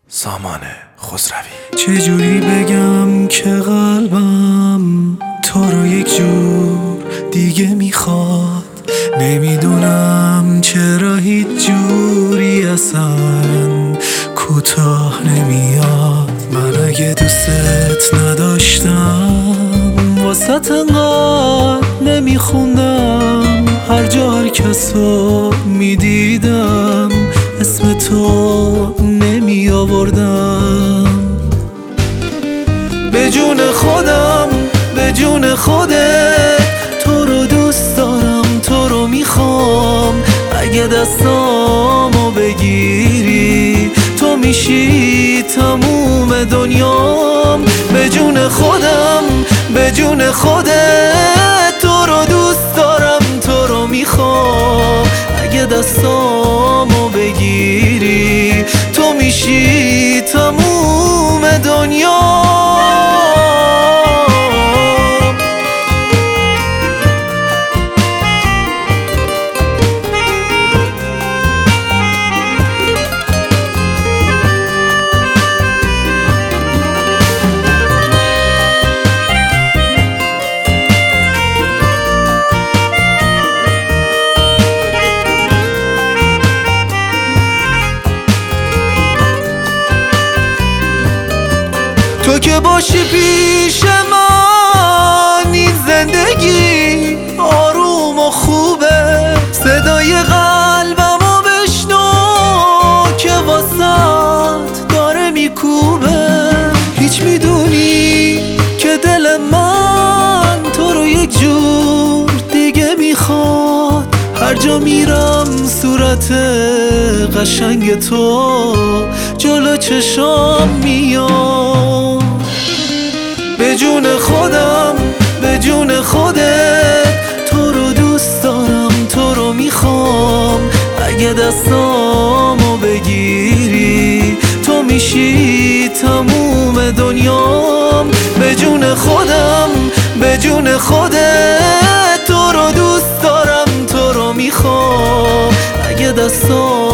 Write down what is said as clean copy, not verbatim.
سامان خسروی. چجوری بگم که قلبم تو رو یک جور دیگه میخواد، نمیدونم چرا هیچ جوری اصلا کوتاه نمیاد. من اگه دوست نداشتم واسط انقدر نمیخوندم، هر جا هر کسو میدیدم اسم تو نمی آوردم. به جون خودم به جون خودت تو رو دوست دارم، تو رو میخوام. اگه دستامو بگیری تو میشی تموم دنیام. به جون خودم به جون خودت تو رو دوست دارم، تو رو میخوام. اگه دستامو بگیری تو میشی تموم دنیام. تو که باشی پیش من این زندگی آروم و خوبه. صدای قلبمو بشنو که واسط داره میکوبه. هیچ میدونی که دل من تو رو یک جور دیگه میخواد. هر جا میرم صورت قشنگ تو جلو چشام میاد. به جون خودم به جون خودت تو رو دوست دارم، تو رو میخوام. اگه دستامو بگیری تو میشی تموم دنیام. به جون خودم به جون خودت تو رو دوست دارم، تو رو میخوام. اگه دستامو